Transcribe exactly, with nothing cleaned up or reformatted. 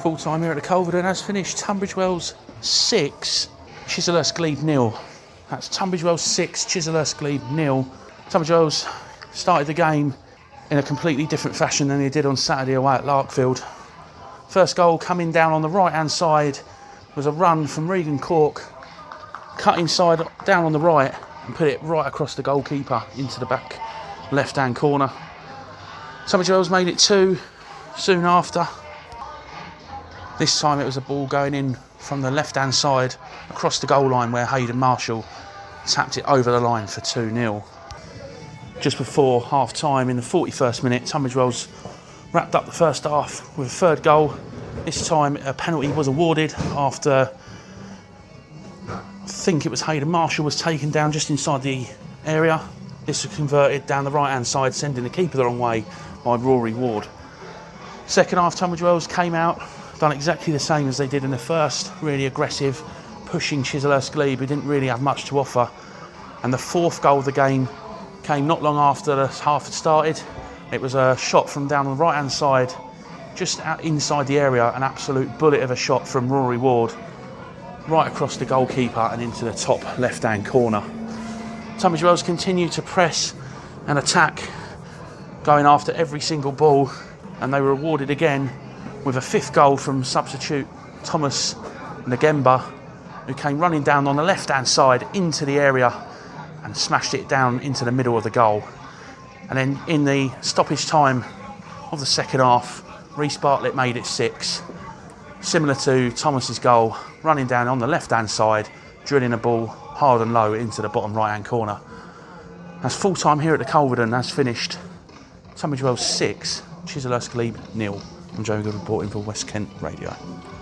Full time here at the Culverden has finished Tunbridge Wells six, Chislehurst Glebe nil. That's Tunbridge Wells six, Chislehurst Glebe nil. Tunbridge Wells started the game in a completely different fashion than they did on Saturday away at Larkfield. First goal coming down on the right hand side was a run from Regan Cork, cut inside down on the right and put it right across the goalkeeper into the back left hand corner. Tunbridge Wells made it two soon after. This time it was a ball going in from the left hand side across the goal line where Hayden Marshall tapped it over the line for two nil. Just before half time in the forty-first minute, Tunbridge Wells wrapped up the first half with a third goal. This time a penalty was awarded after I think it was Hayden Marshall was taken down just inside the area. This was converted down the right hand side, sending the keeper the wrong way by Rory Ward. Second half, Tunbridge Wells came out, done exactly the same as they did in the first, really aggressive, pushing Chislehurst Glebe, who didn't really have much to offer. And the fourth goal of the game came not long after the half had started. It was a shot from down on the right hand side, just out inside the area, an absolute bullet of a shot from Rory Ward, right across the goalkeeper and into the top left hand corner. Tunbridge Wells continued to press and attack, going after every single ball, and they were rewarded again with a fifth goal from substitute Thomas Nagemba, who came running down on the left hand side into the area and smashed it down into the middle of the goal. And then in the stoppage time of the second half, Reece Bartlett made it six, similar to Thomas's goal, running down on the left hand side, drilling a ball hard and low into the bottom right hand corner. As full time here at the Culverden has finished Tunbridge Wells six, Chislehurst Glebe nil. I'm Joe Good reporting for West Kent Radio.